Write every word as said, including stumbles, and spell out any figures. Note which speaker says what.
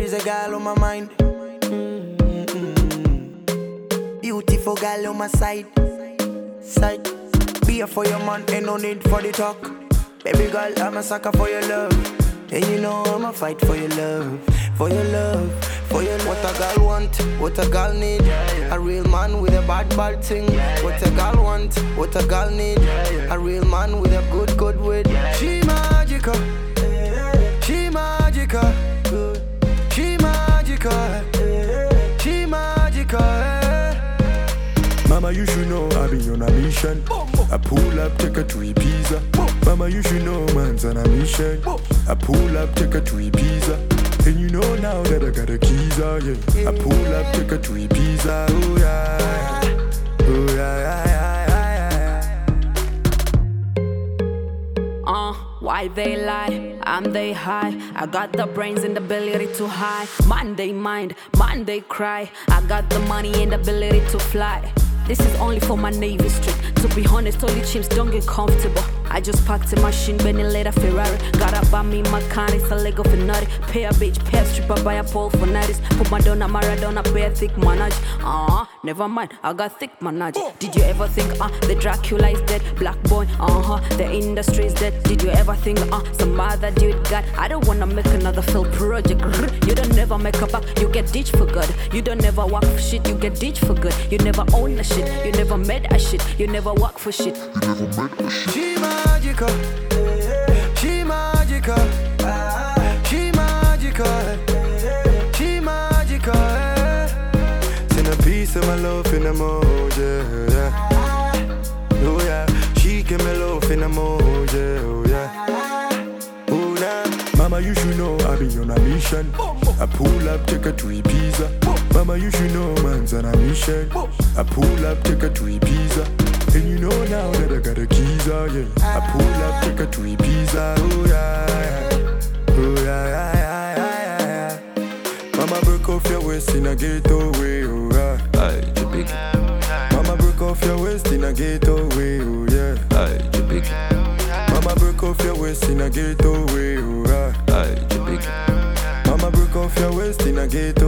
Speaker 1: is a girl on my mind. Mm-hmm. Beautiful girl on my side. Side. Be here for your man, ain't no need for the talk. Baby girl, I'm a sucker for your love. And you know I'ma fight for your love. For your love, for your love. What a girl want, what a girl need. A real man with a bad, bad thing. What a girl want, what a girl need. A real man with a good, good wit. She magical. She magical. She magical. She magical.
Speaker 2: Mama, you should know I be on a mission. I pull up, take her to Ibiza. Mama, you should know man's on a mission. I pull up, take her to Ibiza. And you know now that I got the keys, oh yeah. I pull up, take her to Ibiza. Oh yeah, oh yeah, yeah, yeah, yeah.
Speaker 3: Uh, why they lie? I'm they high. I got the brains and the ability to high. Man they mind, man they cry. I got the money and the ability to fly. This is only for my Navy street. To be honest, all the chimps don't get comfortable. I just packed a machine, Benny later Ferrari. Gotta buy me my car, it's a Lego for nutty. Pay a bitch, pay a stripper, buy a pole for nutties. Put Madonna, Maradona, pay a thick manage. Uh-huh, never mind, I got thick manage. Did you ever think, uh, the Dracula is dead? Black boy, uh-huh, the industry is dead. Did you ever think, uh, some other dude got? I don't wanna make another failed project. You don't never make a back, you get ditched for good. You don't never work for shit, you get ditched for good. You never own a shit, you never made a shit. You never work for shit, you never made a shit.
Speaker 1: She magical, she magical, she magical, she magical. Send a piece of my love in emoji, yeah. Oh yeah, she give me love in emoji, oh yeah. Oh nah.
Speaker 2: Mama, you should know I be on a mission. I pull up, take her to Ibiza. Mama, you should know man's on a mission. I pull up, take her to Ibiza. And you know now that I got the keys, oh yeah. I pull up, take her to Ibiza, oh yeah, yeah. Oh yeah, yeah, yeah, yeah, yeah. Mama, break off your waist in a getaway, oh yeah.
Speaker 4: Aye, you big.
Speaker 2: Mama, break off your waist in a getaway, oh yeah.
Speaker 4: Aye, you big.
Speaker 2: Mama, break off your waist in a getaway, oh yeah.
Speaker 4: Aye, you big.
Speaker 2: Mama, break off your waist in a getaway.